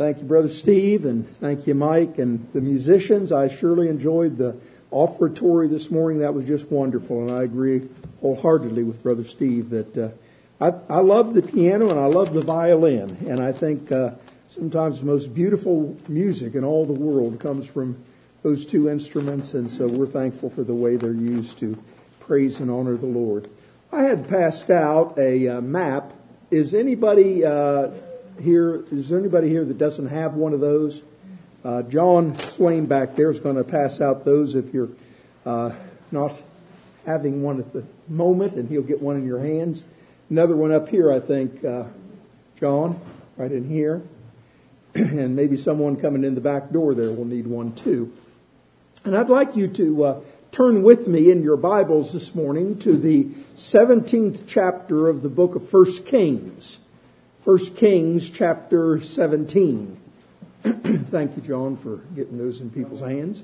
Thank you, Brother Steve, and thank you, Mike, and the musicians. I surely enjoyed the offertory this morning. That was just wonderful, and I agree wholeheartedly with Brother Steve that I love the piano and I love the violin, and I think sometimes the most beautiful music in all the world comes from those two instruments, and so we're thankful for the way they're used to praise and honor the Lord. I had passed out a map. Is anybody here? Is there anybody here that doesn't have one of those? John Swain back there is going to pass out those if you're not having one at the moment, and he'll get one in your hands. Another one up here, I think, John, right in here. And maybe someone coming in the back door there will need one too. And I'd like you to turn with me in your Bibles this morning to the 17th chapter of the book of 1 Kings. 1 Kings chapter 17. Thank you, John, for getting those in people's hands.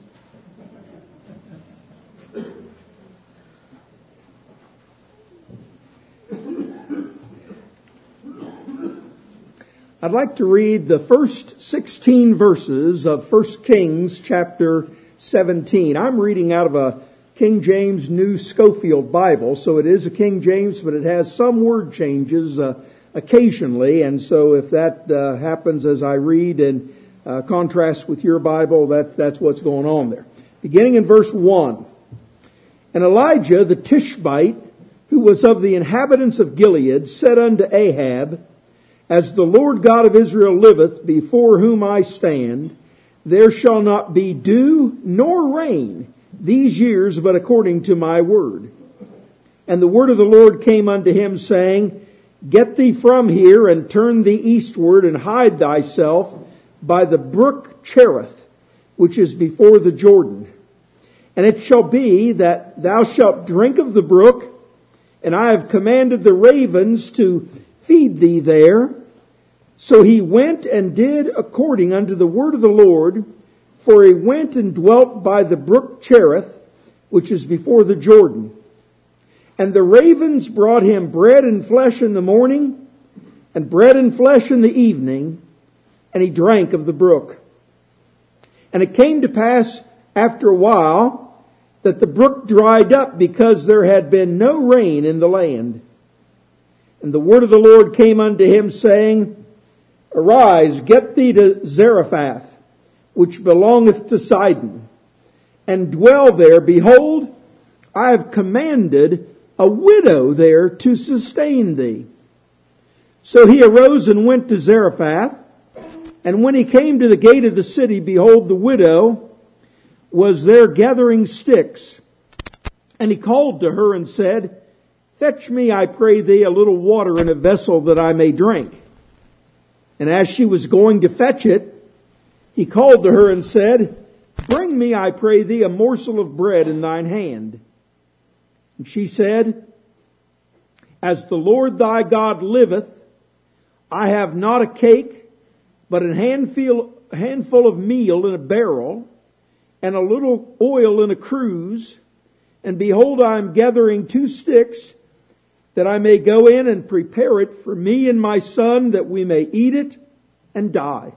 I'd like to read the first 16 verses of 1 Kings chapter 17. I'm reading out of a King James New Schofield Bible, so it is a King James, but it has some word changes occasionally, and so if that happens as I read and contrast with your Bible, that's what's going on there. Beginning in verse 1. And Elijah the Tishbite, who was of the inhabitants of Gilead, said unto Ahab, As the Lord God of Israel liveth, before whom I stand, there shall not be dew nor rain these years, but according to my word. And the word of the Lord came unto him, saying, Get thee from here, and turn thee eastward, and hide thyself by the brook Cherith, which is before the Jordan. And it shall be that thou shalt drink of the brook, and I have commanded the ravens to feed thee there. So he went and did according unto the word of the Lord, for he went and dwelt by the brook Cherith, which is before the Jordan. And the ravens brought him bread and flesh in the morning, and bread and flesh in the evening, and he drank of the brook. And it came to pass after a while that the brook dried up, because there had been no rain in the land. And the word of the Lord came unto him, saying, Arise, get thee to Zarephath, which belongeth to Sidon, and dwell there. Behold, I have commanded a widow there to sustain thee. So he arose and went to Zarephath. And when he came to the gate of the city, behold, the widow was there gathering sticks. And he called to her and said, Fetch me, I pray thee, a little water in a vessel that I may drink. And as she was going to fetch it, he called to her and said, Bring me, I pray thee, a morsel of bread in thine hand. And she said, As the Lord thy God liveth, I have not a cake, but a handful of meal in a barrel, and a little oil in a cruse. And behold, I am gathering 2 sticks, that I may go in and prepare it for me and my son, that we may eat it and die.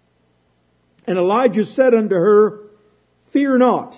And Elijah said unto her, Fear not,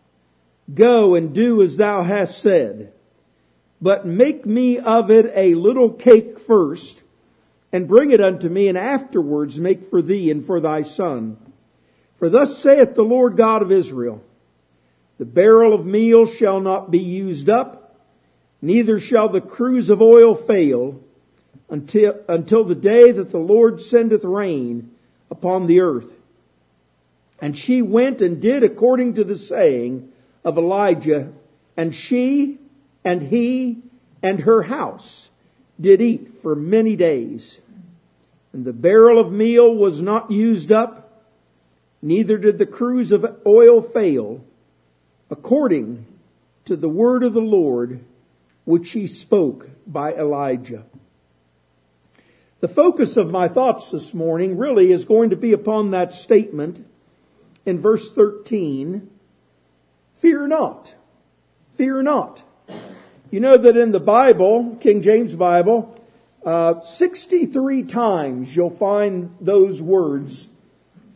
go and do as thou hast said, but make me of it a little cake first, and bring it unto me, and afterwards make for thee and for thy son. For thus saith the Lord God of Israel, The barrel of meal shall not be used up, neither shall the cruse of oil fail, until the day that the Lord sendeth rain upon the earth. And she went and did according to the saying of Elijah, and she and he and her house did eat for many days. And the barrel of meal was not used up, neither did the cruse of oil fail, according to the word of the Lord, which he spoke by Elijah. The focus of my thoughts this morning really is going to be upon that statement in verse 13, Fear not, fear not. You know that in the Bible, King James Bible, 63 times you'll find those words,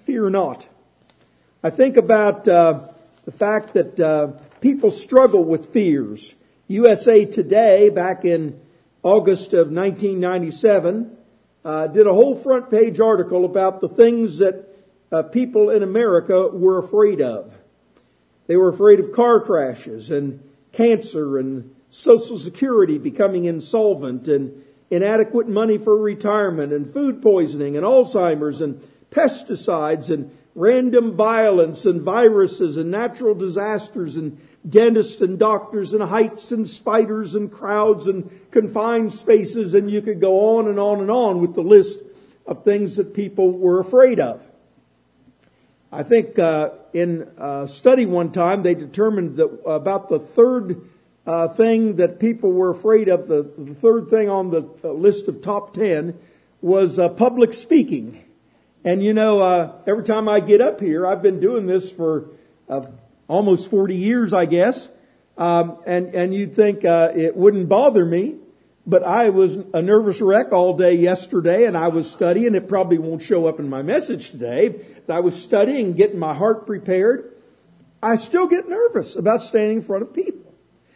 fear not. I think about the fact that people struggle with fears. USA Today, back in August of 1997, did a whole front page article about the things that people in America were afraid of. They were afraid of car crashes and cancer and Social Security becoming insolvent and inadequate money for retirement and food poisoning and Alzheimer's and pesticides and random violence and viruses and natural disasters and dentists and doctors and heights and spiders and crowds and confined spaces, and you could go on and on and on with the list of things that people were afraid of. I think in a study one time they determined that about the third thing that people were afraid of, the third thing on the list of top 10 was public speaking. And you know, every time I get up here, I've been doing this for almost 40 years, I guess. And you'd think it wouldn't bother me, but I was a nervous wreck all day yesterday, and I was studying. It probably won't show up in my message today. But I was studying, getting my heart prepared. I still get nervous about standing in front of people.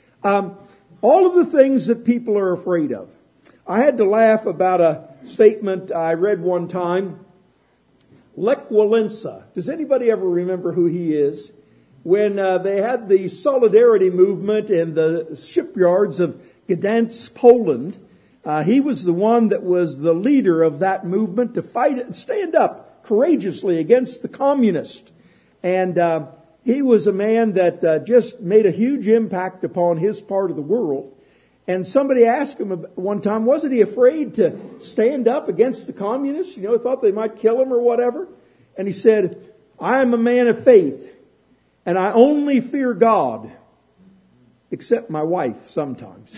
All of the things that people are afraid of. I had to laugh about a statement I read one time. Lech Walesa. Does anybody ever remember who he is? When they had the Solidarity movement in the shipyards of Gdansk, Poland, he was the one that was the leader of that movement to fight it and stand up courageously against the communists. And he was a man that just made a huge impact upon his part of the world. And somebody asked him one time, wasn't he afraid to stand up against the communists? You know, thought they might kill him or whatever. And he said, I am a man of faith, and I only fear God, except my wife sometimes.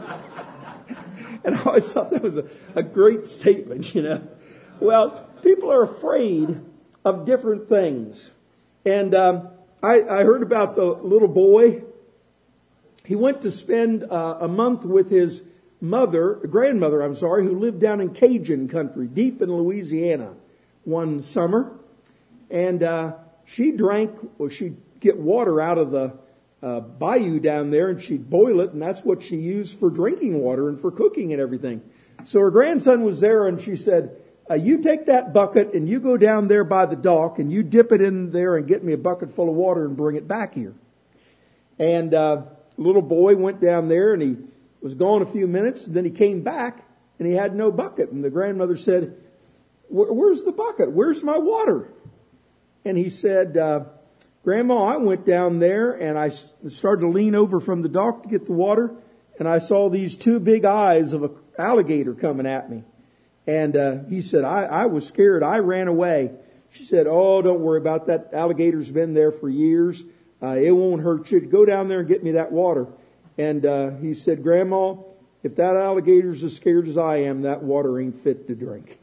And I always thought that was a great statement, you know. Well, people are afraid of different things. And I heard about the little boy. He went to spend a month with his grandmother, who lived down in Cajun country, deep in Louisiana, one summer. And she'd get water out of the bayou down there, and she'd boil it, and that's what she used for drinking water and for cooking and everything. So her grandson was there, and she said, you take that bucket and you go down there by the dock and you dip it in there and get me a bucket full of water and bring it back here. And little boy went down there, and he was gone a few minutes, and then he came back and he had no bucket. And the grandmother said, where's the bucket? Where's my water? And he said, Grandma, I went down there and I started to lean over from the dock to get the water, and I saw these two big eyes of an alligator coming at me. And he said, I was scared. I ran away. She said, oh, don't worry about that. Alligator's been there for years. It won't hurt you. Go down there and get me that water. And he said, Grandma, if that alligator's as scared as I am, that water ain't fit to drink.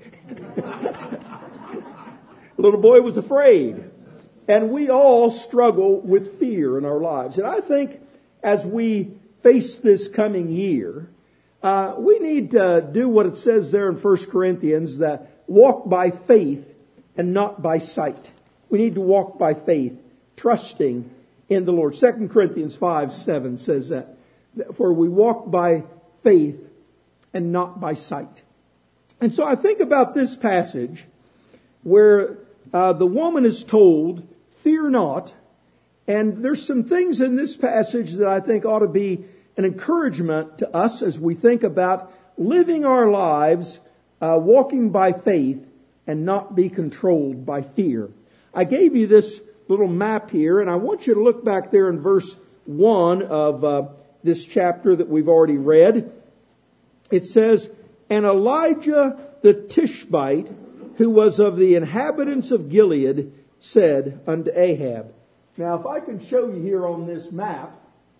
The little boy was afraid. And we all struggle with fear in our lives. And I think as we face this coming year, we need to do what it says there in 1 Corinthians, that walk by faith and not by sight. We need to walk by faith, trusting in the Lord. 2 Corinthians 5:7 says that. For we walk by faith and not by sight. And so I think about this passage where the woman is told, fear not. And there's some things in this passage that I think ought to be an encouragement to us as we think about living our lives, walking by faith and not be controlled by fear. I gave you this little map here, and I want you to look back there in verse 1 of this chapter that we've already read. It says, and Elijah the Tishbite, who was of the inhabitants of Gilead, said unto Ahab. Now, if I can show you here on this map,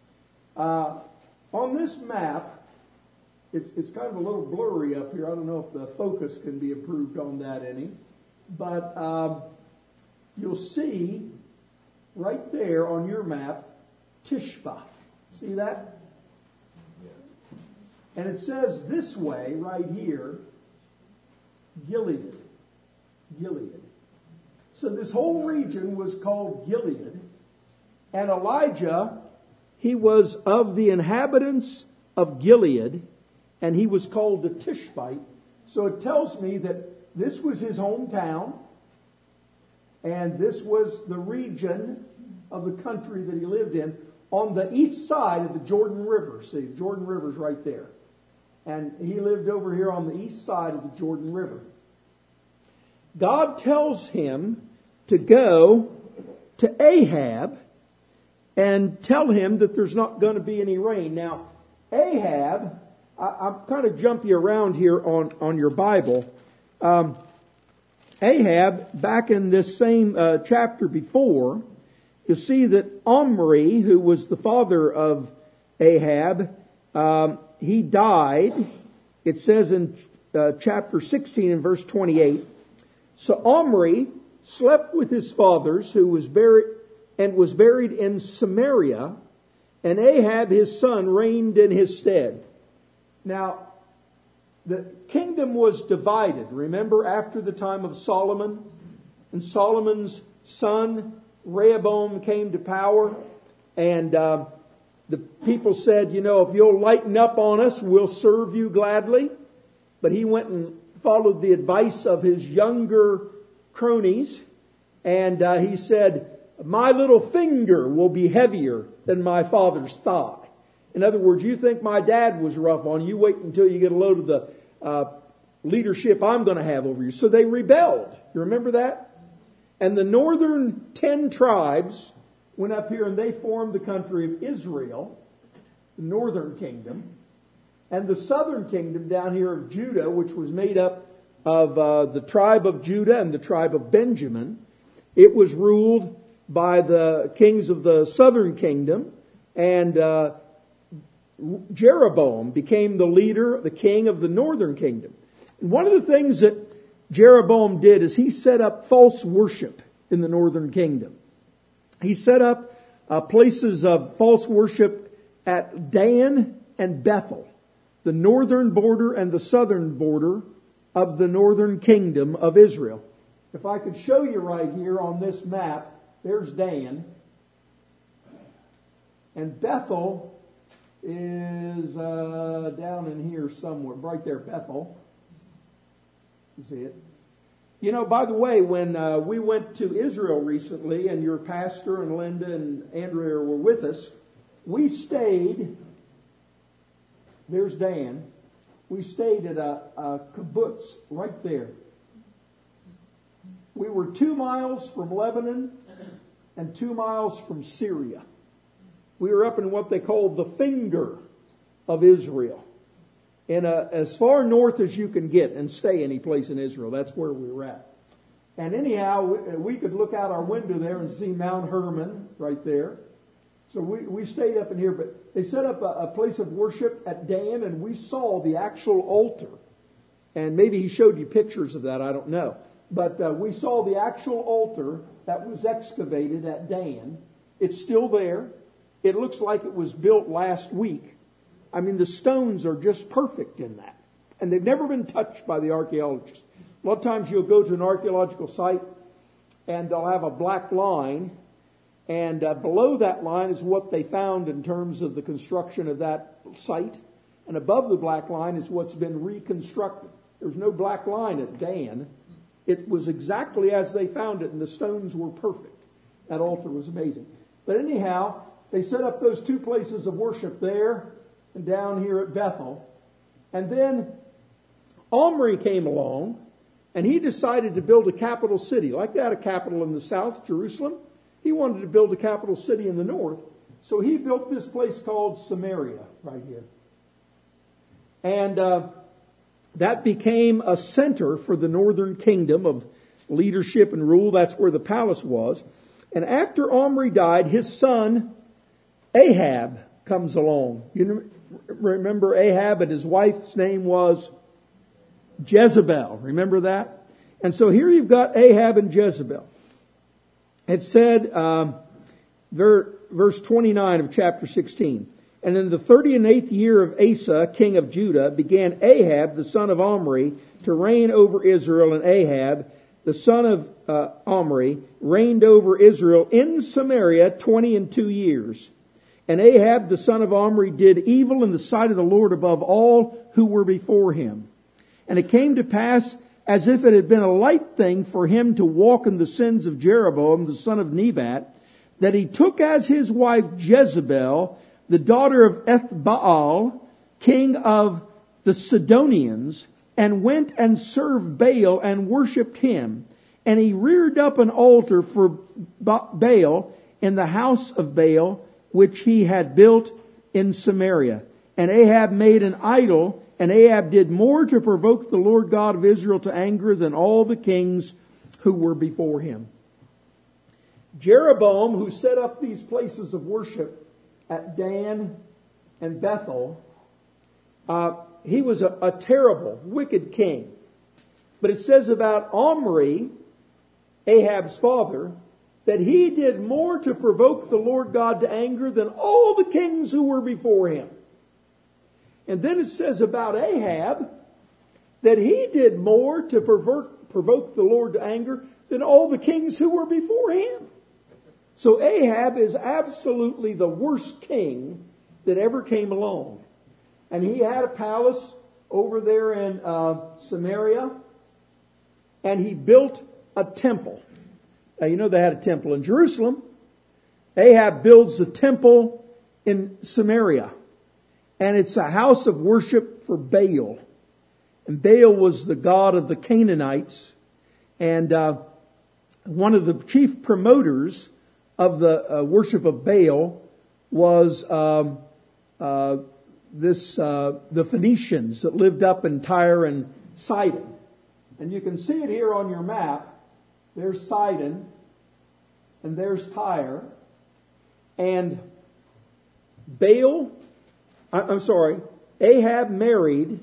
it's kind of a little blurry up here. I don't know if the focus can be improved on that any. But you'll see right there on your map, Tishba. See that? And it says this way, right here, Gilead. Gilead. So this whole region was called Gilead. And Elijah, he was of the inhabitants of Gilead, and he was called the Tishbite. So it tells me that this was his hometown, and this was the region of the country that he lived in on the east side of the Jordan River. See, the Jordan River's right there. And he lived over here on the east side of the Jordan River. God tells him to go to Ahab and tell him that there's not going to be any rain. Now, Ahab, I'm kind of jumpy around here on your Bible. Ahab, back in this same chapter before, you see that Omri, who was the father of Ahab, he died. It says in chapter 16 and verse 28, so Omri slept with his fathers, who was buried in Samaria, and Ahab his son reigned in his stead. Now, the kingdom was divided, remember, after the time of Solomon. And Solomon's son, Rehoboam, came to power. And the people said, if you'll lighten up on us, we'll serve you gladly. But he went and followed the advice of his younger cronies. And he said, my little finger will be heavier than my father's thigh. In other words, you think my dad was rough on you, wait until you get a load of the leadership I'm going to have over you. So they rebelled. You remember that? And the northern 10 tribes went up here and they formed the country of Israel, the northern kingdom. And the southern kingdom down here of Judah, which was made up of the tribe of Judah and the tribe of Benjamin, it was ruled by the kings of the southern kingdom. And Jeroboam became the leader, the king of the northern kingdom. And one of the things that Jeroboam did is he set up false worship in the northern kingdom. He set up places of false worship at Dan and Bethel, the northern border and the southern border of the northern kingdom of Israel. If I could show you right here on this map, there's Dan. And Bethel is down in here somewhere, right there, Bethel. You see it? By the way, when we went to Israel recently, and your pastor and Linda and Andrea were with us, we stayed, there's Dan, we stayed at a kibbutz right there. We were 2 miles from Lebanon and 2 miles from Syria. We were up in what they call the finger of Israel. And as far north as you can get and stay any place in Israel. That's where we were at. And anyhow, we could look out our window there and see Mount Hermon right there. So we stayed up in here. But they set up a place of worship at Dan, and we saw the actual altar. And maybe he showed you pictures of that, I don't know. But we saw the actual altar that was excavated at Dan. It's still there. It looks like it was built last week. I mean, the stones are just perfect in that. And they've never been touched by the archaeologists. A lot of times you'll go to an archaeological site and they'll have a black line. And below that line is what they found in terms of the construction of that site. And above the black line is what's been reconstructed. There's no black line at Dan. It was exactly as they found it, and the stones were perfect. That altar was amazing. But anyhow, they set up those 2 places of worship there and down here at Bethel. And then Omri came along, and he decided to build a capital city. Like they had a capital in the south, Jerusalem. He wanted to build a capital city in the north. So he built this place called Samaria right here. And that became a center for the northern kingdom of leadership and rule. That's where the palace was. And after Omri died, his son Ahab comes along. You remember Ahab, and his wife's name was Jezebel. Remember that? And so here you've got Ahab and Jezebel. It said, verse 29 of chapter 16, and in the 38th year of Asa, king of Judah, began Ahab, the son of Omri, to reign over Israel, and Ahab, the son of Omri, reigned over Israel in Samaria 22 years. And Ahab, the son of Omri, did evil in the sight of the Lord above all who were before him. And it came to pass, as if it had been a light thing for him to walk in the sins of Jeroboam, the son of Nebat, that he took as his wife Jezebel, the daughter of Ethbaal, king of the Sidonians, and went and served Baal and worshipped him. And he reared up an altar for Baal in the house of Baal, which he had built in Samaria. And Ahab made an idol, and Ahab did more to provoke the Lord God of Israel to anger than all the kings who were before him. Jeroboam, who set up these places of worship at Dan and Bethel, he was a terrible, wicked king. But it says about Omri, Ahab's father, that he did more to provoke the Lord God to anger than all the kings who were before him. And then it says about Ahab that he did more to provoke the Lord to anger than all the kings who were before him. So Ahab is absolutely the worst king that ever came along. And he had a palace over there in Samaria, and he built a temple. Now, you know they had a temple in Jerusalem. Ahab builds a temple in Samaria, and it's a house of worship for Baal. And Baal was the god of the Canaanites, and one of the chief promoters of the worship of Baal was the Phoenicians that lived up in Tyre and Sidon. And you can see it here on your map. There's Sidon and there's Tyre. And Ahab married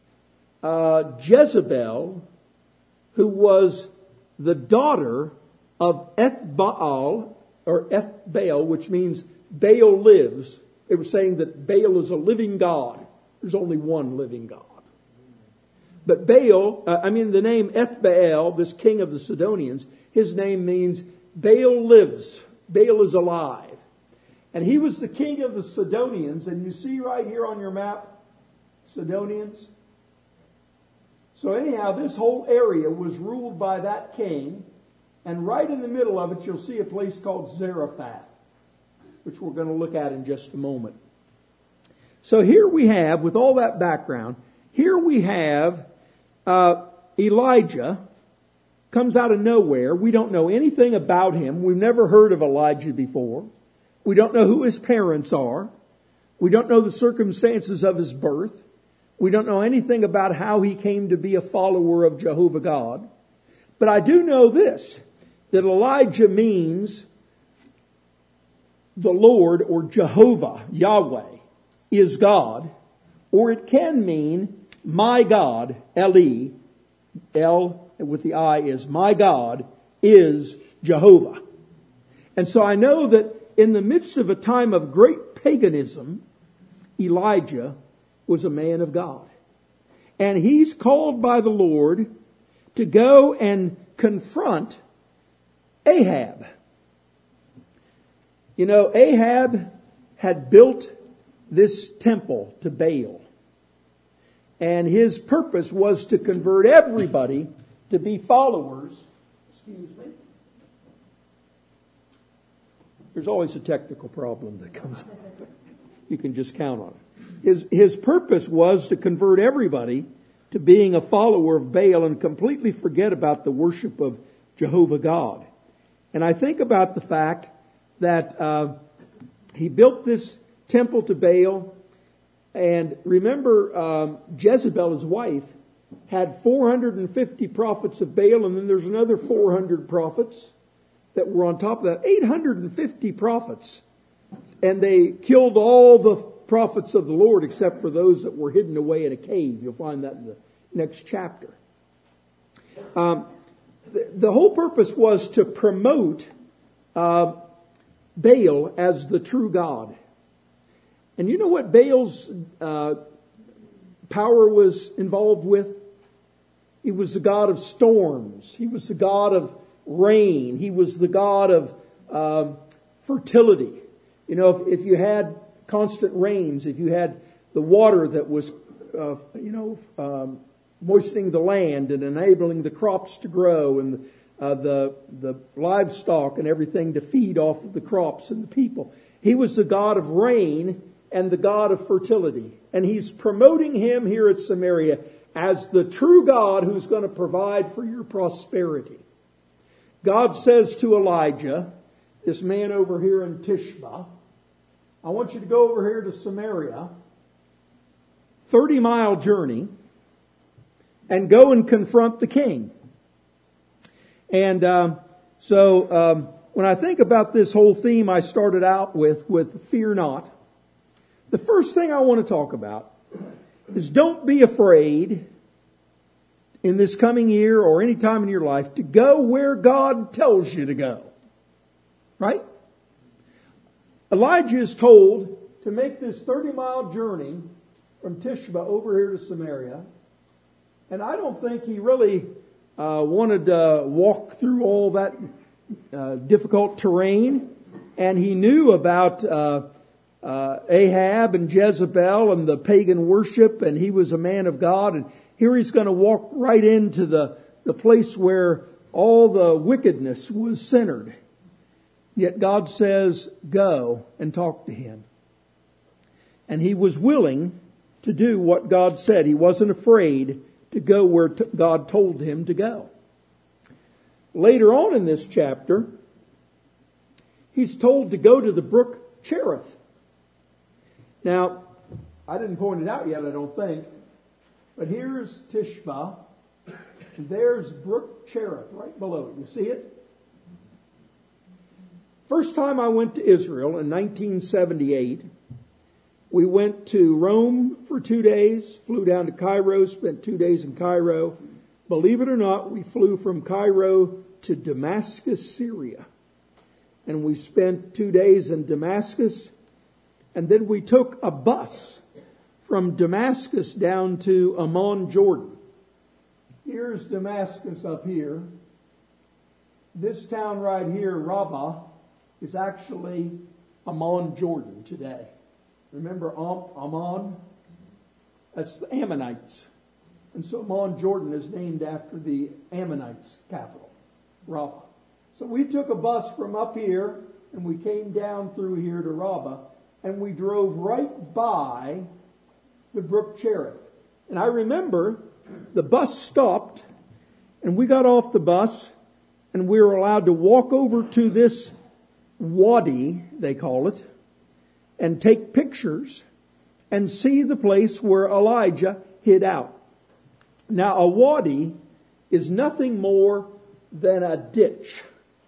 Jezebel, who was the daughter of Ethbaal, or Ethbaal, which means Baal lives. They were saying that Baal is a living god. There's only one living God. But the name Ethbaal, this king of the Sidonians, his name means Baal lives. Baal is alive. And he was the king of the Sidonians. And you see right here on your map, Sidonians. So anyhow, this whole area was ruled by that king. And right in the middle of it, you'll see a place called Zarephath, which we're going to look at in just a moment. So here we have, with all that background, here we have Elijah comes out of nowhere. We don't know anything about him. We've never heard of Elijah before. We don't know who his parents are. We don't know the circumstances of his birth. We don't know anything about how he came to be a follower of Jehovah God. But I do know this, that Elijah means the Lord, or Jehovah, Yahweh, is God, or it can mean my God, Eli, El with the I is my God, is Jehovah. And so I know that in the midst of a time of great paganism, Elijah was a man of God. And he's called by the Lord to go and confront Ahab. You know, Ahab had built this temple to Baal. And his purpose was to convert everybody to be followers. Excuse me. There's always a technical problem that comes up. You can just count on it. His purpose was to convert everybody to being a follower of Baal and completely forget about the worship of Jehovah God. And I think about the fact that he built this temple to Baal. And remember, Jezebel, his wife, had 450 prophets of Baal, and then there's another 400 prophets that were on top of that. 850 prophets. And they killed all the prophets of the Lord except for those that were hidden away in a cave. You'll find that in the next chapter. The whole purpose was to promote Baal as the true God. And you know what Baal's power was involved with? He was the God of storms. He was the God of rain. He was the God of fertility. You know, if you had constant rains, if you had the water that was, moistening the land and enabling the crops to grow, and the livestock and everything to feed off of the crops and the people. He was the God of rain and the God of fertility. And He's promoting Him here at Samaria as the true God who's going to provide for your prosperity. God says to Elijah, this man over here in Tishba, I want you to go over here to Samaria, 30-mile journey, and go and confront the king. And when I think about this whole theme I started out with fear not, the first thing I want to talk about is don't be afraid in this coming year or any time in your life to go where God tells you to go. Right? Elijah is told to make this 30-mile journey from Tishba over here to Samaria. And I don't think he really wanted to walk through all that difficult terrain. And he knew about Ahab and Jezebel and the pagan worship, and he was a man of God. And here he's going to walk right into the place where all the wickedness was centered. Yet God says, go and talk to him. And he was willing to do what God said. He wasn't afraid to go where God told him to go. Later on in this chapter, he's told to go to the brook Cherith. Now, I didn't point it out yet, I don't think, but here's Tishba, and there's brook Cherith right below it. You see it? First time I went to Israel in 1978, we went to Rome for 2 days, flew down to Cairo, spent 2 days in Cairo. Believe it or not, we flew from Cairo to Damascus, Syria. And we spent 2 days in Damascus. And then we took a bus from Damascus down to Amman, Jordan. Here's Damascus up here. This town right here, Rabbah, is actually Amman, Jordan today. Remember Ammon? That's the Ammonites. And so Amman, Jordan is named after the Ammonites' capital, Rabbah. So we took a bus from up here and we came down through here to Rabbah, and we drove right by the brook Cherith. And I remember the bus stopped and we got off the bus and we were allowed to walk over to this wadi, they call it, and take pictures and see the place where Elijah hid out. Now, a wadi is nothing more than a ditch.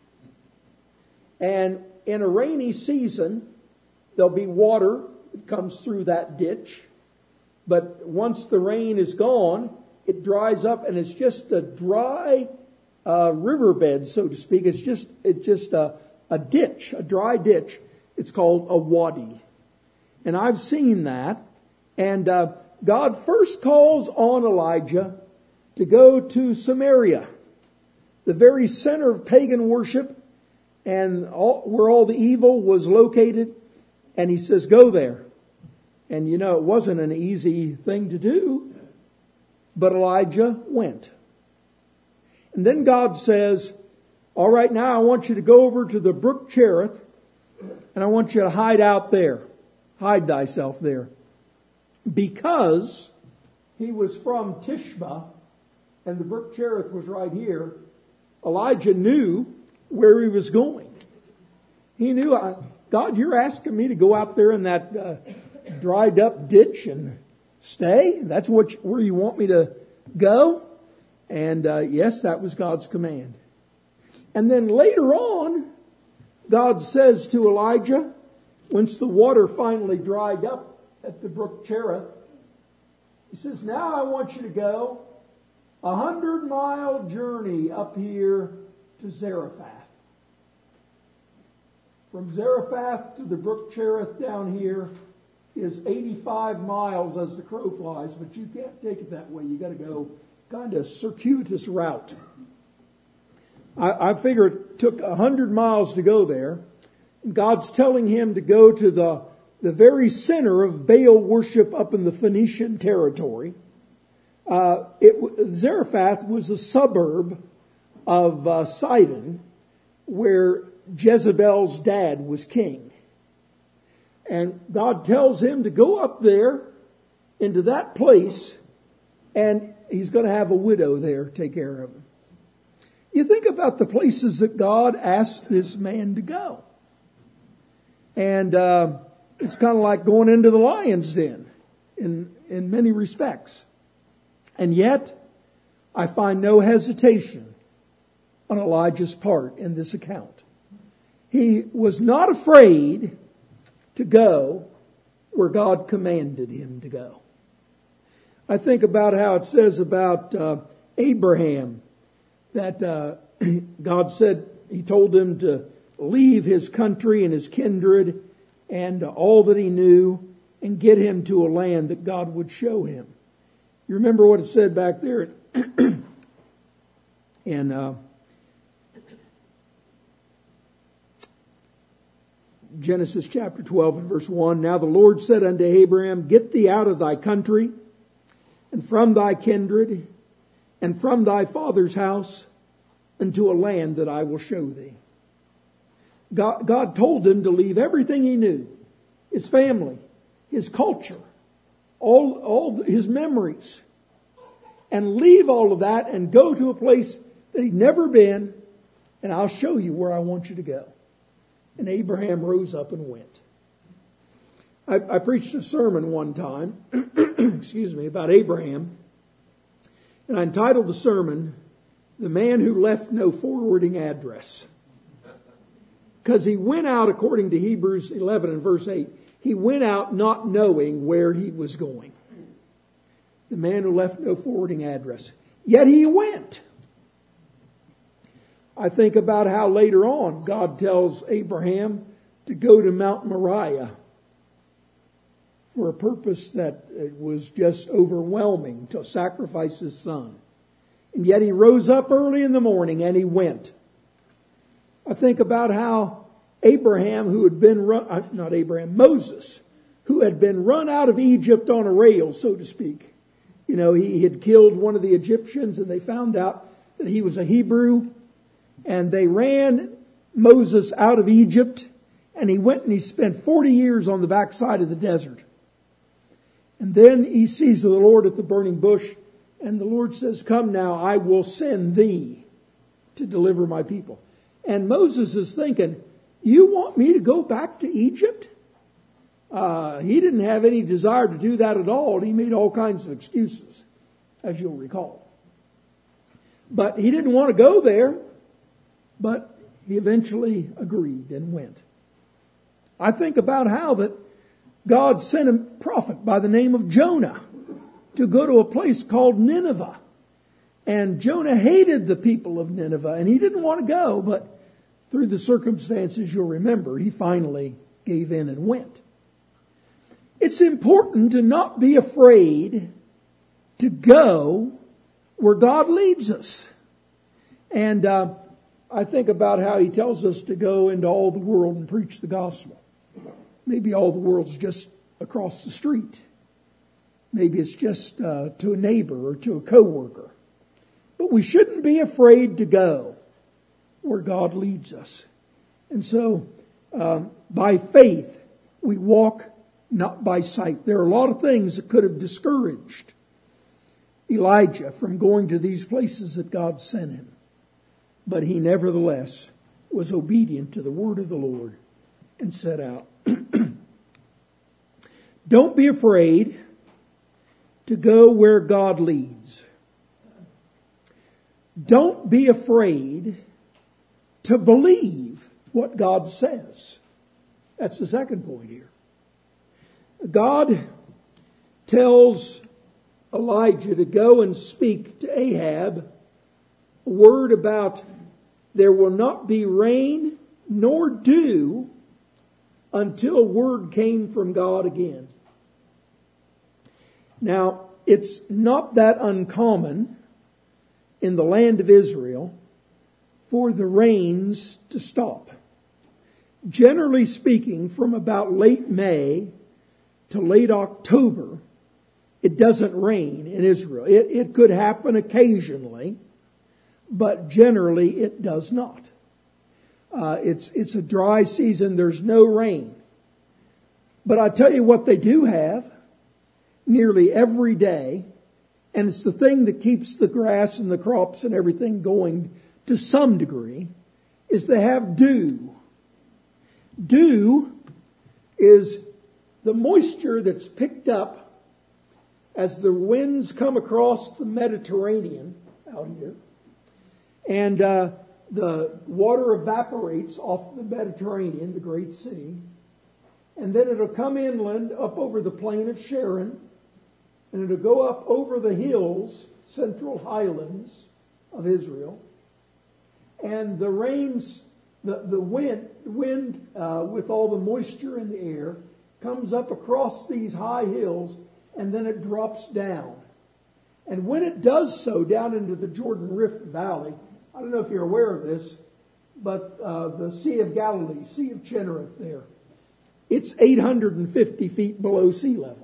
And in a rainy season, there'll be water that comes through that ditch. But once the rain is gone, it dries up and it's just a dry riverbed, so to speak. It's just a ditch, a dry ditch. It's called a wadi. And I've seen that. And God first calls on Elijah to go to Samaria, the very center of pagan worship and where all the evil was located. And he says, go there. And you know, it wasn't an easy thing to do, but Elijah went. And then God says, all right, now I want you to go over to the brook Cherith, and I want you to hide out there. Hide thyself there. Because he was from Tishba, and the brook Cherith was right here, Elijah knew where he was going. He knew, God, you're asking me to go out there in that dried up ditch and stay? That's where you want me to go? And yes, that was God's command. And then later on, God says to Elijah, once the water finally dried up at the brook Cherith, he says, now I want you to go 100-mile journey up here to Zarephath. From Zarephath to the brook Cherith down here is 85 miles as the crow flies, but you can't take it that way. You got to go kind of circuitous route. I figure it took 100 miles to go there. God's telling him to go to the very center of Baal worship up in the Phoenician territory. Zarephath was a suburb of Sidon, where Jezebel's dad was king. And God tells him to go up there into that place, and he's going to have a widow there take care of him. You think about the places that God asked this man to go. And it's kind of like going into the lion's den in many respects. And yet, I find no hesitation on Elijah's part in this account. He was not afraid to go where God commanded him to go. I think about how it says about Abraham that God said, He told him to leave his country and his kindred and all that he knew and get him to a land that God would show him. You remember what it said back there in Genesis chapter 12 and verse 1. Now the Lord said unto Abraham, Get thee out of thy country and from thy kindred and from thy father's house into a land that I will show thee. God told him to leave everything he knew, his family, his culture, all his memories, and leave all of that and go to a place that he'd never been, and I'll show you where I want you to go. And Abraham rose up and went. I preached a sermon one time, about Abraham, and I entitled the sermon, The Man Who Left No Forwarding Address. Because he went out, according to Hebrews 11 and verse 8, he went out not knowing where he was going. The man who left no forwarding address. Yet he went. I think about how later on God tells Abraham to go to Mount Moriah for a purpose that was just overwhelming, to sacrifice his son. And yet he rose up early in the morning and he went. I think about how Moses, who had been run out of Egypt on a rail, so to speak. You know, he had killed one of the Egyptians and they found out that he was a Hebrew. And they ran Moses out of Egypt, and he went and he spent 40 years on the backside of the desert. And then he sees the Lord at the burning bush, and the Lord says, Come now, I will send thee to deliver my people. And Moses is thinking, you want me to go back to Egypt? He didn't have any desire to do that at all. He made all kinds of excuses, as you'll recall. But he didn't want to go there. But he eventually agreed and went. I think about how that God sent a prophet by the name of Jonah to go to a place called Nineveh. And Jonah hated the people of Nineveh and he didn't want to go, but through the circumstances you'll remember, he finally gave in and went. It's important to not be afraid to go where God leads us. And I think about how he tells us to go into all the world and preach the gospel. Maybe all the world's just across the street. Maybe it's just to a neighbor or to a coworker. But we shouldn't be afraid to go where God leads us. And so, by faith, we walk not by sight. There are a lot of things that could have discouraged Elijah from going to these places that God sent him. But he nevertheless was obedient to the word of the Lord and set out. Don't be afraid to go where God leads. Don't be afraid to believe what God says. That's the second point here. God tells Elijah to go and speak to Ahab a word about there will not be rain nor dew until word came from God again. Now, it's not that uncommon in the land of Israel for the rains to stop. Generally speaking, from about late May to late October, it doesn't rain in Israel. It could happen occasionally, but generally it does not. It's a dry season. There's no rain. But I tell you what they do have nearly every day, and it's the thing that keeps the grass and the crops and everything going to some degree, is they have dew. Dew is the moisture that's picked up as the winds come across the Mediterranean out here. And the water evaporates off the Mediterranean, the Great Sea. And then it'll come inland up over the plain of Sharon. And it'll go up over the hills, central highlands of Israel. And the rains, the wind with all the moisture in the air comes up across these high hills, and then it drops down. And when it does so down into the Jordan Rift Valley, I don't know if you're aware of this, but the Sea of Galilee, Sea of Chinnereth there, it's 850 feet below sea level.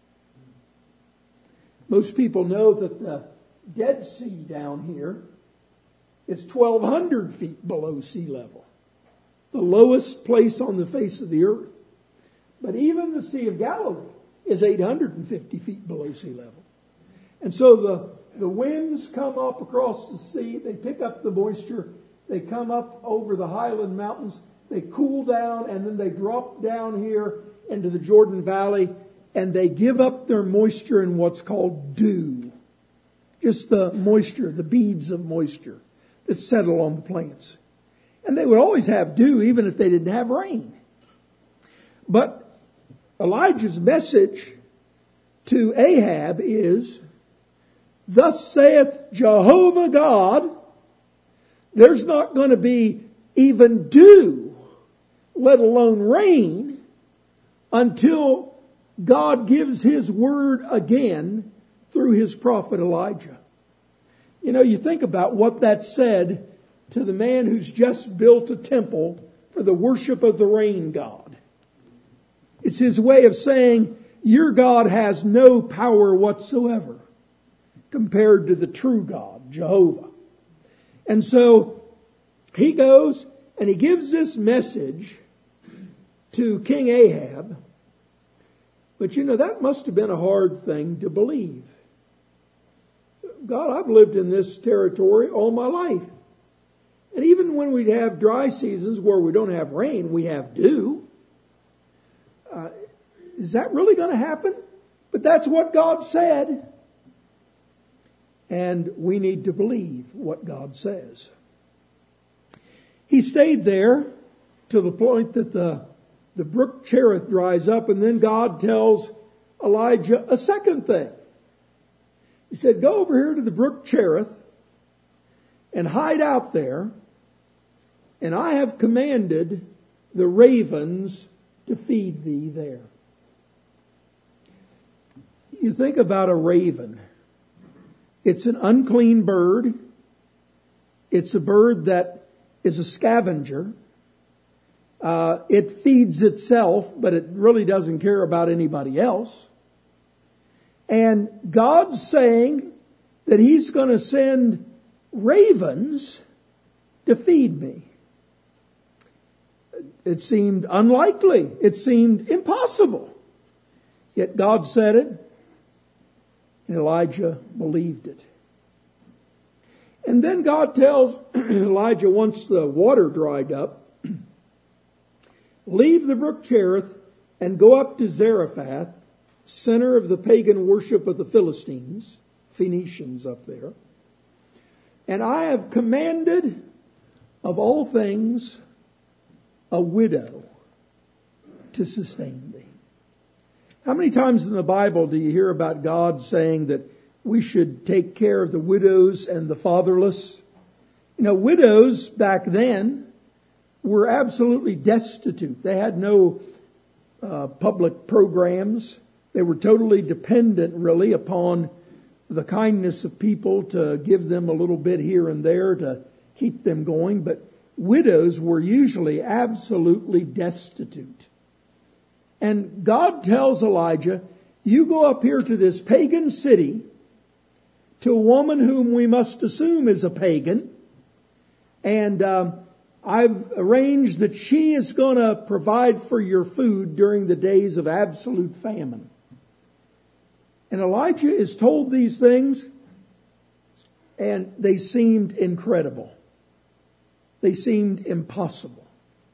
Most people know that the Dead Sea down here is 1,200 feet below sea level, the lowest place on the face of the earth. But even the Sea of Galilee is 850 feet below sea level. And so the winds come up across the sea, they pick up the moisture, they come up over the highland mountains, they cool down, and then they drop down here into the Jordan Valley, and they give up their moisture in what's called dew. Just the moisture, the beads of moisture that settle on the plants. And they would always have dew even if they didn't have rain. But Elijah's message to Ahab is, "Thus saith Jehovah God, there's not going to be even dew, let alone rain, until God gives His word again through His prophet Elijah." You know, you think about what that said to the man who's just built a temple for the worship of the rain god. It's his way of saying, your God has no power whatsoever compared to the true God, Jehovah. And so he goes and he gives this message to King Ahab. But you know, that must have been a hard thing to believe. God, I've lived in this territory all my life. And even when we have dry seasons where we don't have rain, we have dew. Is that really going to happen? But that's what God said. And we need to believe what God says. He stayed there to the point that the brook Cherith dries up, and then God tells Elijah a second thing. He said, go over here to the brook Cherith and hide out there, and I have commanded the ravens to feed thee there. You think about a raven. It's an unclean bird. It's a bird that is a scavenger. It feeds itself, but it really doesn't care about anybody else. And God's saying that He's going to send ravens to feed me. It seemed unlikely. It seemed impossible. Yet God said it, and Elijah believed it. And then God tells Elijah, once the water dried up, leave the brook Cherith and go up to Zarephath, center of the pagan worship of the Philistines, Phoenicians up there. And I have commanded of all things a widow to sustain thee. How many times in the Bible do you hear about God saying that we should take care of the widows and the fatherless? You know, widows back then were absolutely destitute. They had no public programs. They were totally dependent, really, upon the kindness of people to give them a little bit here and there to keep them going, but widows were usually absolutely destitute. And God tells Elijah, you go up here to this pagan city, to a woman whom we must assume is a pagan, and I've arranged that she is going to provide for your food during the days of absolute famine. And Elijah is told these things, and they seemed incredible. They seemed impossible.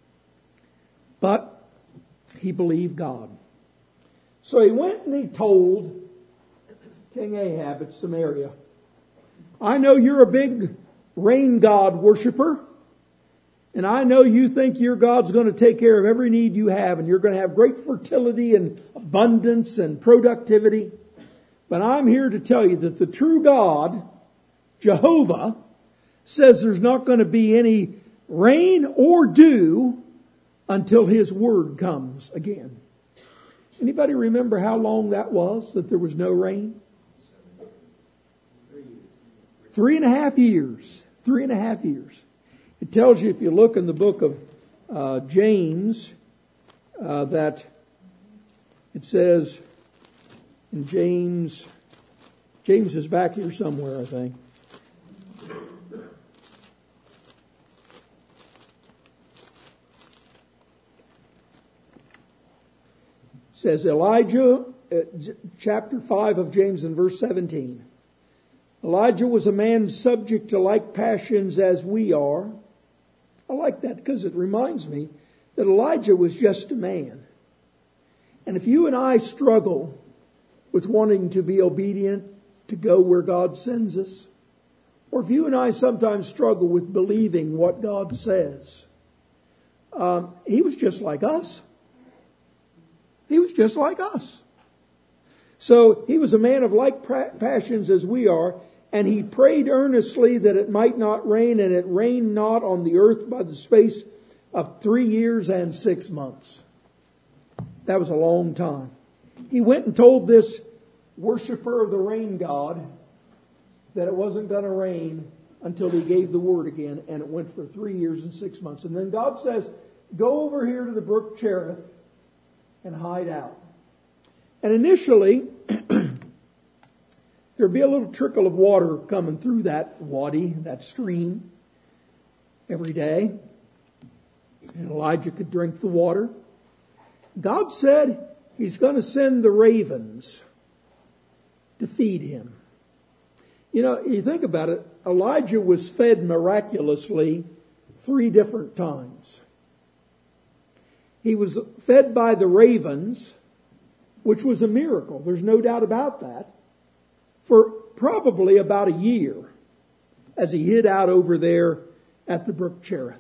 But he believed God. So he went and he told King Ahab at Samaria, I know you're a big rain god worshiper, and I know you think your God's going to take care of every need you have, and you're going to have great fertility and abundance and productivity. But I'm here to tell you that the true God, Jehovah, says there's not going to be any rain or dew until His word comes again. Anybody remember how long that was that there was no rain? 3.5 years. 3.5 years. It tells you, if you look in the book of James, that it says in James is back here somewhere, I think. It says Elijah, chapter 5 of James and verse 17. Elijah was a man subject to like passions as we are. I like that because it reminds me that Elijah was just a man. And if you and I struggle with wanting to be obedient, to go where God sends us, or if you and I sometimes struggle with believing what God says, he was just like us. He was just like us. So he was a man of like passions as we are, and he prayed earnestly that it might not rain, and it rained not on the earth by the space of 3 years and 6 months. That was a long time. He went and told this worshiper of the rain god that it wasn't going to rain until he gave the word again, and it went for 3 years and 6 months. And then God says, go over here to the brook Cherith and hide out. And initially, there'd be a little trickle of water coming through that wadi, that stream, every day. And Elijah could drink the water. God said He's going to send the ravens to feed him. You know, you think about it, Elijah was fed miraculously 3 different times. He was fed by the ravens, which was a miracle. There's no doubt about that. For probably about a year as he hid out over there at the brook Cherith.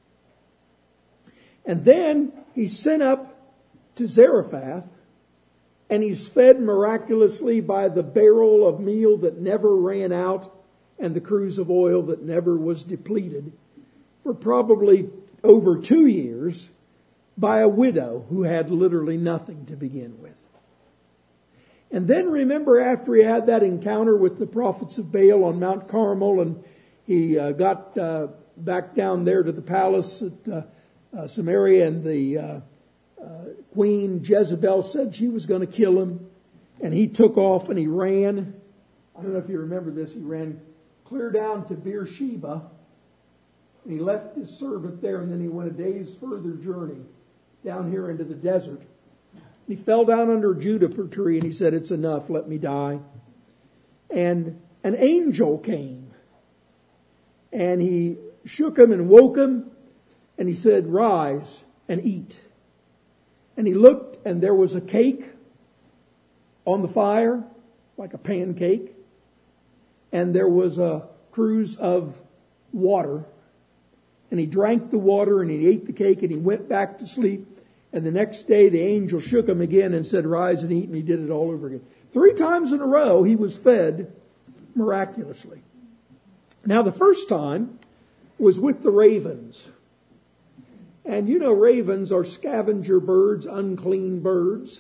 And then he's sent up to Zarephath, and he's fed miraculously by the barrel of meal that never ran out and the cruse of oil that never was depleted for probably over 2 years by a widow who had literally nothing to begin with. And then remember, after he had that encounter with the prophets of Baal on Mount Carmel, and he got back down there to the palace at Samaria, and the Queen Jezebel said she was going to kill him, and he took off and he ran. I don't know if you remember this. He ran clear down to Beersheba, and he left his servant there, and then he went a day's further journey down here into the desert. He fell down under a juniper tree and he said, it's enough, let me die. And an angel came and he shook him and woke him, and he said, rise and eat. And he looked, and there was a cake on the fire, like a pancake, and there was a cruse of water. And he drank the water and he ate the cake and he went back to sleep. And the next day the angel shook him again and said, rise and eat. And he did it all over again. 3 times in a row he was fed miraculously. Now the first time was with the ravens. And you know, ravens are scavenger birds, unclean birds.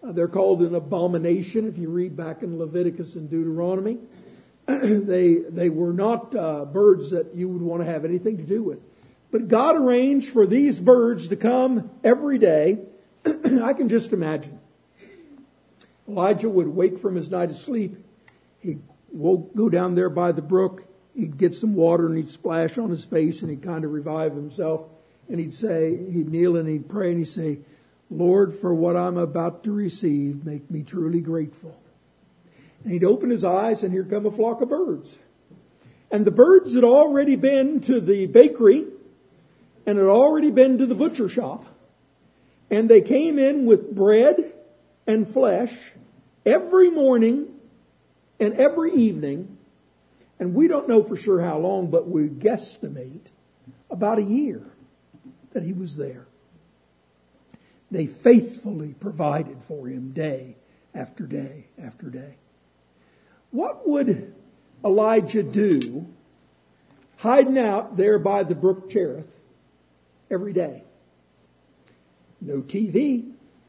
They're called an abomination if you read back in Leviticus and Deuteronomy. They were not birds that you would want to have anything to do with. But God arranged for these birds to come every day. I can just imagine. Elijah would wake from his night of sleep. He'd go down there by the brook. He'd get some water and he'd splash on his face and he'd kind of revive himself. And he'd kneel and he'd pray and he'd say, Lord, for what I'm about to receive, make me truly grateful. And he'd open his eyes and here come a flock of birds. And the birds had already been to the bakery and had already been to the butcher shop. And they came in with bread and flesh every morning and every evening. And we don't know for sure how long, but we guesstimate about a year that he was there. They faithfully provided for him day after day after day. What would Elijah do hiding out there by the brook Cherith every day? No TV,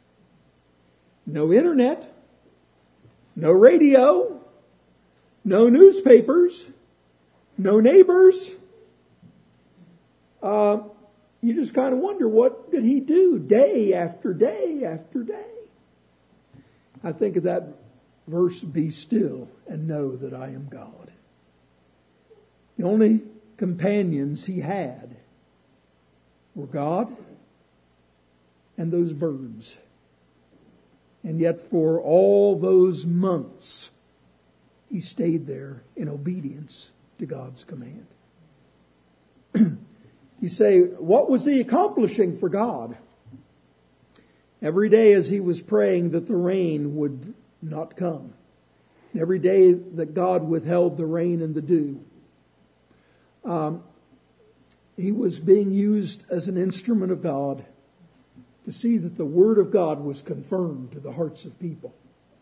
no internet, no radio, no newspapers, no neighbors. You just kind of wonder, what did he do day after day after day? I think of that verse, be still and know that I am God. The only companions he had were God and those birds. And yet for all those months, he stayed there in obedience to God's command. You say, what was he accomplishing for God? Every day as he was praying that the rain would not come. Every day that God withheld the rain and the dew. He was being used as an instrument of God to see that the Word of God was confirmed to the hearts of people.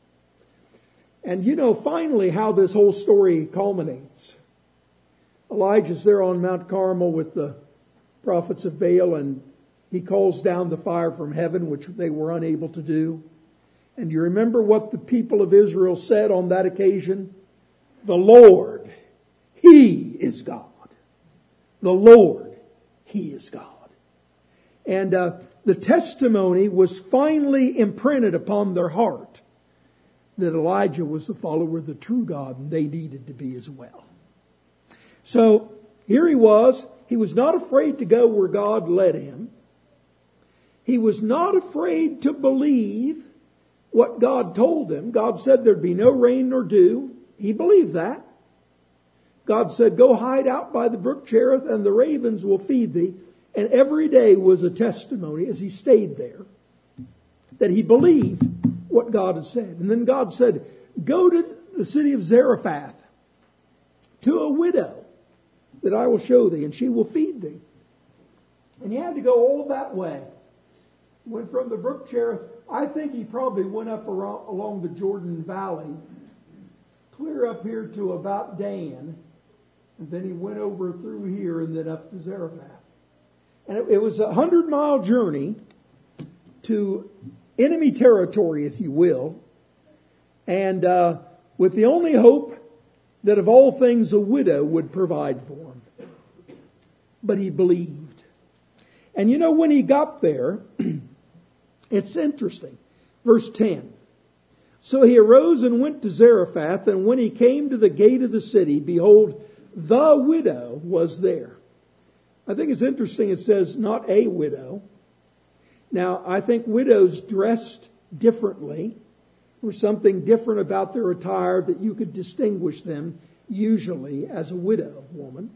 And you know finally how this whole story culminates. Elijah's there on Mount Carmel with the prophets of Baal, and he calls down the fire from heaven, which they were unable to do. And you remember what the people of Israel said on that occasion? The Lord, He is God. The Lord, He is God. And the testimony was finally imprinted upon their heart that Elijah was the follower of the true God, and they needed to be as well. So here he was. He was not afraid to go where God led him. He was not afraid to believe what God told him. God said there'd be no rain nor dew. He believed that. God said, go hide out by the brook Cherith and the ravens will feed thee. And every day was a testimony as he stayed there that he believed what God had said. And then God said, go to the city of Zarephath to a widow that I will show thee, and she will feed thee. And he had to go all that way. Went from the brook Cherith. I think he probably went up along the Jordan Valley, clear up here to about Dan, and then he went over through here and then up to Zarephath. And it was a 100-mile journey to enemy territory, if you will, and with the only hope that of all things a widow would provide for him. But he believed. And you know, when he got there, it's interesting. Verse 10. So he arose and went to Zarephath, and when he came to the gate of the city, behold, the widow was there. I think it's interesting it says not a widow. Now, I think widows dressed differently. There was something different about their attire that you could distinguish them usually as a widow woman.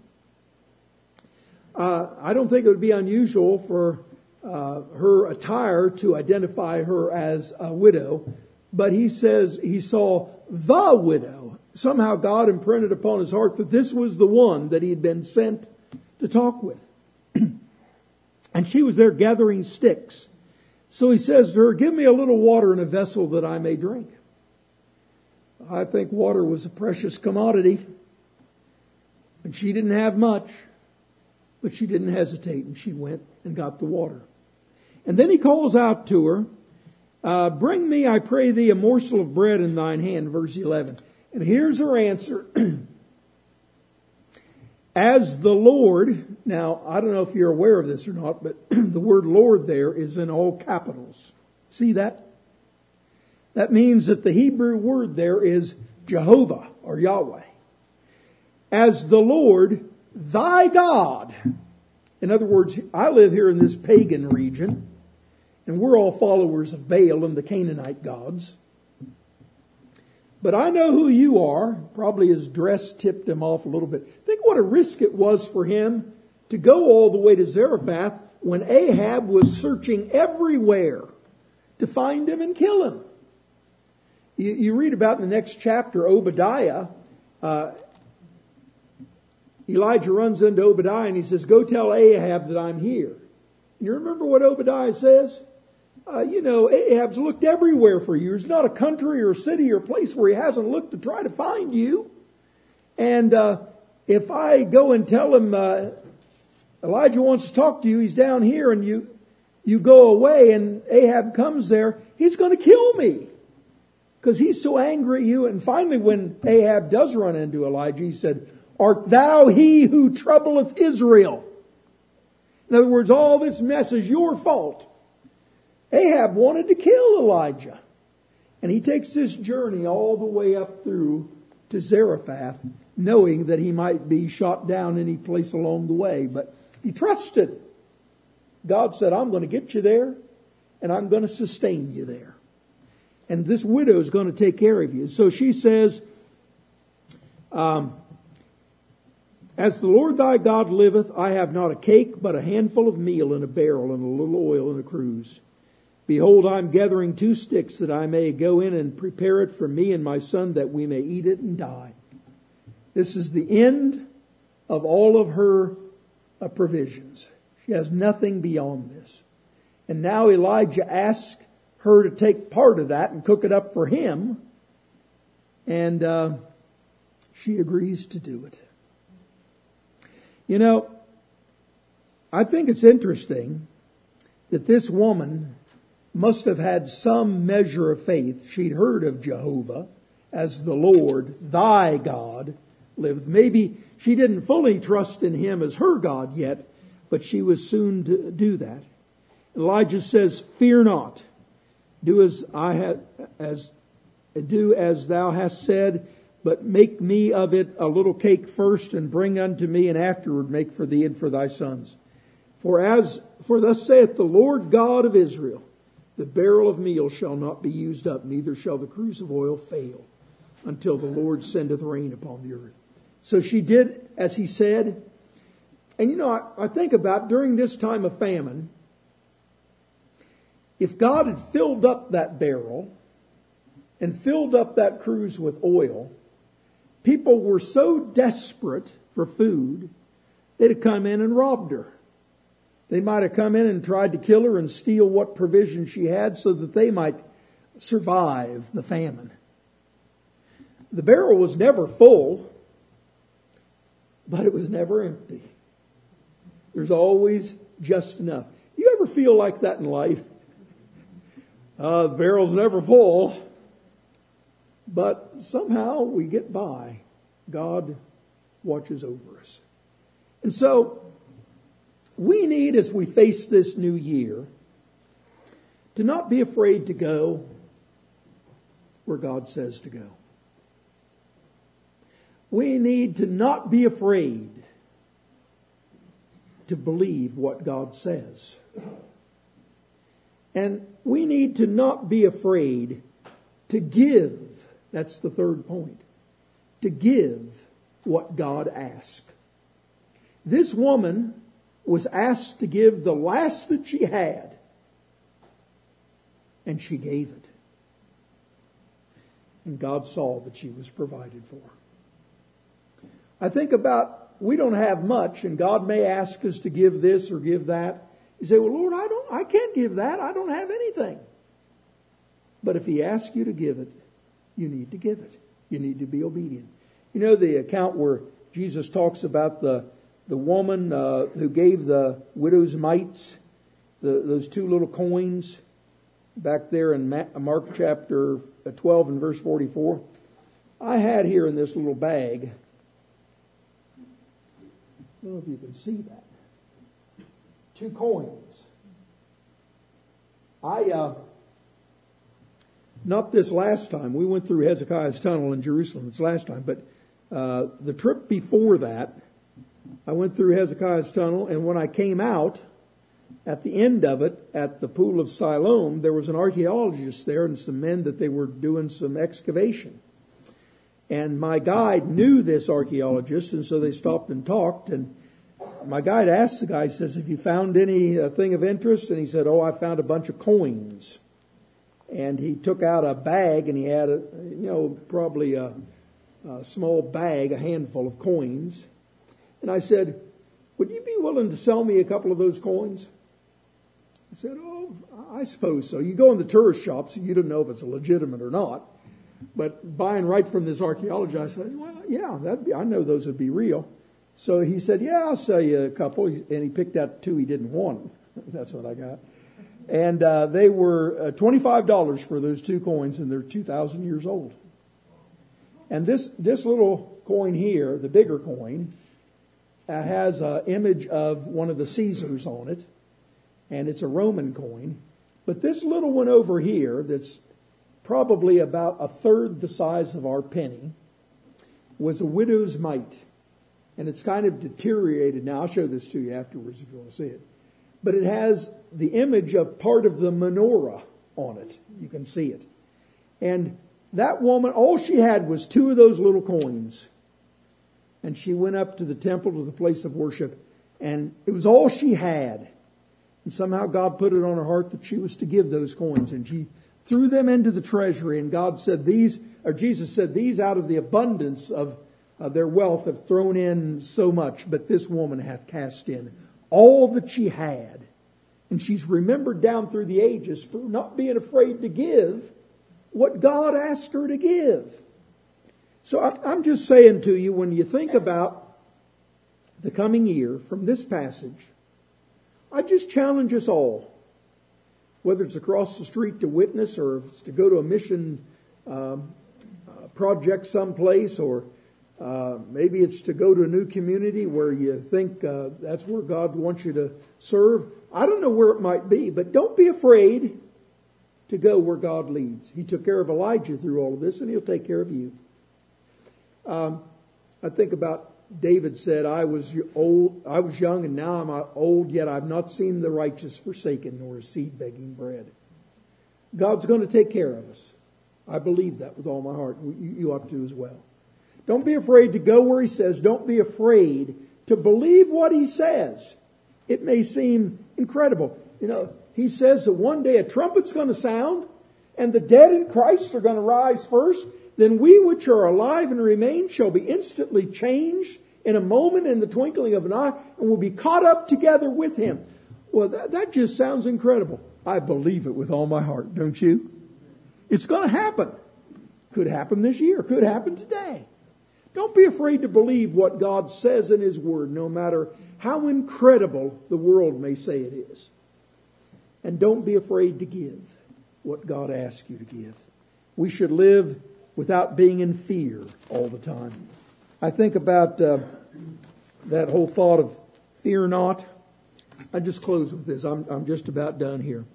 I don't think it would be unusual for her attire to identify her as a widow. But he says he saw the widow. Somehow God imprinted upon his heart that this was the one that he had been sent to talk with. And she was there gathering sticks. So he says to her, give me a little water in a vessel that I may drink. I think water was a precious commodity. And she didn't have much. But she didn't hesitate, and she went and got the water. And then he calls out to her, Bring me, I pray thee, a morsel of bread in thine hand, verse 11. And here's her answer. As the Lord, now I don't know if you're aware of this or not, but the word Lord there is in all capitals. See that? That means that the Hebrew word there is Jehovah or Yahweh. As the Lord, thy God. In other words, I live here in this pagan region, and we're all followers of Baal and the Canaanite gods. But I know who you are. Probably his dress tipped him off a little bit. Think what a risk it was for him to go all the way to Zarephath when Ahab was searching everywhere to find him and kill him. You read about in the next chapter, Obadiah. Elijah runs into Obadiah and he says, go tell Ahab that I'm here. And you remember what Obadiah says? Ahab's looked everywhere for you. There's not a country or city or place where he hasn't looked to try to find you. And if I go and tell him Elijah wants to talk to you, he's down here, and you go away and Ahab comes there, he's going to kill me. Because he's so angry at you. And finally, when Ahab does run into Elijah, he said, art thou he who troubleth Israel? In other words, all this mess is your fault. Ahab wanted to kill Elijah. And he takes this journey all the way up through to Zarephath, knowing that he might be shot down any place along the way. But he trusted. God said, I'm going to get you there, and I'm going to sustain you there. And this widow is going to take care of you. So she says, as the Lord thy God liveth, I have not a cake, but a handful of meal in a barrel and a little oil in a cruse. Behold, I am gathering 2 sticks that I may go in and prepare it for me and my son that we may eat it and die. This is the end of all of her provisions. She has nothing beyond this. And now Elijah asks her to take part of that and cook it up for him. And she agrees to do it. You know, I think it's interesting that this woman must have had some measure of faith. She'd heard of Jehovah as the Lord, thy God, liveth. Maybe she didn't fully trust in him as her God yet, but she was soon to do that. Elijah says, fear not. Do as thou hast said, but make me of it a little cake first, and bring unto me, and afterward make for thee and for thy sons. For thus saith the Lord God of Israel, the barrel of meal shall not be used up, neither shall the cruse of oil fail, until the Lord sendeth rain upon the earth. So she did as he said. And I think about during this time of famine, if God had filled up that barrel and filled up that cruse with oil, people were so desperate for food, they'd have come in and robbed her. They might have come in and tried to kill her and steal what provision she had so that they might survive the famine. The barrel was never full, but it was never empty. There's always just enough. You ever feel like that in life? The barrel's never full, but somehow we get by. God watches over us. And so, we need, as we face this new year, to not be afraid to go where God says to go. We need to not be afraid to believe what God says. And we need to not be afraid to give. That's the third point. To give what God asked. This woman was asked to give the last that she had. And she gave it. And God saw that she was provided for. I think about, we don't have much, and God may ask us to give this or give that. You say, well, Lord, I can't give that. I don't have anything. But if He asks you to give it, you need to give it. You need to be obedient. You know the account where Jesus talks about the woman who gave the widow's mites, those 2 little coins. back there in Mark chapter 12 and verse 44. I had here in this little bag, I don't know if you can see that, 2 coins. Not this last time. We went through Hezekiah's tunnel in Jerusalem this last time, but the trip before that, I went through Hezekiah's tunnel, and when I came out, at the end of it, at the pool of Siloam, there was an archaeologist there and some men that they were doing some excavation. And my guide knew this archaeologist, and so they stopped and talked, and my guide asked the guy, he says, have you found anything of interest? And he said, I found a bunch of coins. And he took out a bag, and he had probably a small bag, a handful of coins. And I said, would you be willing to sell me a couple of those coins? He said, I suppose so. You go in the tourist shops, and you don't know if it's legitimate or not. But buying right from this archaeologist, I said, well, yeah, I know those would be real. So he said, yeah, I'll sell you a couple. And he picked out 2 he didn't want. That's what I got. And they were $25 for those 2 coins, and they're 2,000 years old. And this little coin here, the bigger coin, has an image of one of the Caesars on it, and it's a Roman coin. But this little one over here, that's probably about a third the size of our penny, was a widow's mite. And it's kind of deteriorated now. I'll show this to you afterwards if you want to see it. But it has the image of part of the menorah on it. You can see it. And that woman, all she had was 2 of those little coins. And she went up to the temple, to the place of worship, and it was all she had. And somehow God put it on her heart that she was to give those coins. And she threw them into the treasury, and Jesus said, these out of the abundance of their wealth have thrown in so much, but this woman hath cast in all that she had. And she's remembered down through the ages for not being afraid to give what God asked her to give. So I'm just saying to you, when you think about the coming year from this passage, I just challenge us all, whether it's across the street to witness or if it's to go to a mission project someplace, or maybe it's to go to a new community where you think that's where God wants you to serve. I don't know where it might be, but don't be afraid to go where God leads. He took care of Elijah through all of this, and He'll take care of you. I think about David said, I was young, and now I'm old, yet I've not seen the righteous forsaken, nor his seed begging bread. God's going to take care of us. I believe that with all my heart. You ought to as well. Don't be afraid to go where He says. Don't be afraid to believe what He says. It may seem incredible. He says that one day a trumpet's going to sound, and the dead in Christ are going to rise first. Then we which are alive and remain shall be instantly changed in a moment, in the twinkling of an eye, and will be caught up together with Him. Well, that just sounds incredible. I believe it with all my heart, don't you? It's going to happen. Could happen this year. Could happen today. Don't be afraid to believe what God says in His Word, no matter how incredible the world may say it is. And don't be afraid to give what God asks you to give. We should live without being in fear all the time. I think about that whole thought of fear not. I just close with this. I'm just about done here.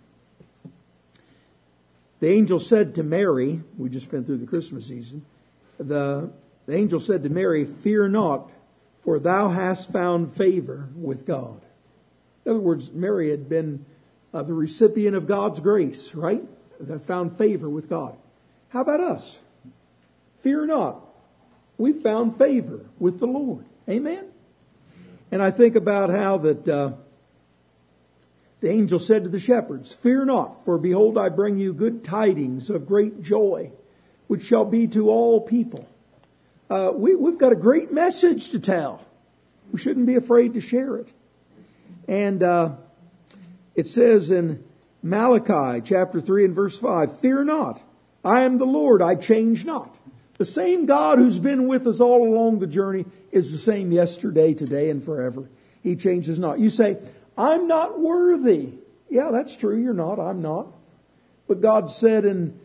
The angel said to Mary, we just been through the Christmas season, the angel said to Mary, fear not, for thou hast found favor with God. In other words, Mary had been the recipient of God's grace, right? That found favor with God. How about us? Fear not. We found favor with the Lord. Amen? And I think about how that the angel said to the shepherds, fear not, for behold, I bring you good tidings of great joy, which shall be to all people. We've got a great message to tell. We shouldn't be afraid to share it. And it says in Malachi chapter 3 and verse 5, fear not, I am the Lord, I change not. The same God who's been with us all along the journey is the same yesterday, today, and forever. He changes not. You say, I'm not worthy. Yeah, that's true. You're not. I'm not. But God said in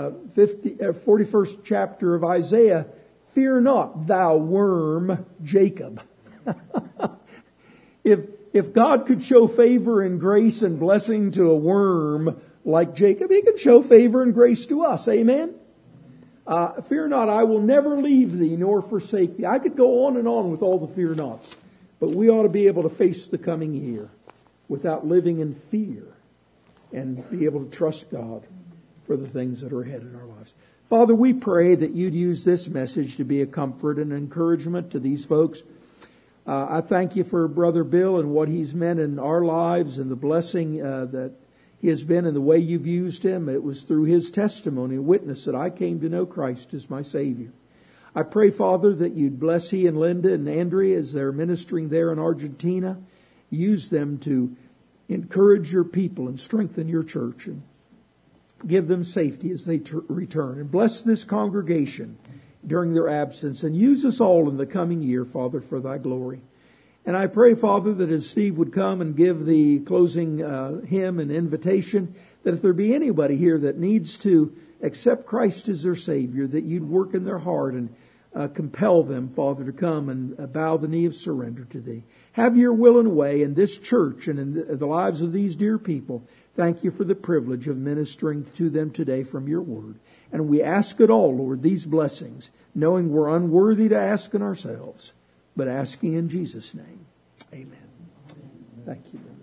41st chapter of Isaiah, "Fear not, thou worm Jacob." If God could show favor and grace and blessing to a worm like Jacob, He can show favor and grace to us. Amen? Fear not, I will never leave thee nor forsake thee. I could go on and on with all the fear nots. But we ought to be able to face the coming year without living in fear and be able to trust God for the things that are ahead in our lives. Father, we pray that You'd use this message to be a comfort and encouragement to these folks. I thank You for Brother Bill and what he's meant in our lives and the blessing that he has been and the way You've used him. It was through his testimony and witness that I came to know Christ as my Savior. I pray, Father, that You'd bless he and Linda and Andrea as they're ministering there in Argentina. Use them to encourage Your people and strengthen Your church and give them safety as they return. And bless this congregation during their absence, and use us all in the coming year, Father, for Thy glory. And I pray, Father, that as Steve would come and give the closing hymn and invitation, that if there be anybody here that needs to accept Christ as their Savior, that You'd work in their heart and compel them, Father, to come and bow the knee of surrender to Thee. Have Your will and way in this church and in the lives of these dear people. Thank You for the privilege of ministering to them today from Your Word. And we ask it all, Lord, these blessings, knowing we're unworthy to ask in ourselves, but asking in Jesus' name. Amen. Thank You, Lord.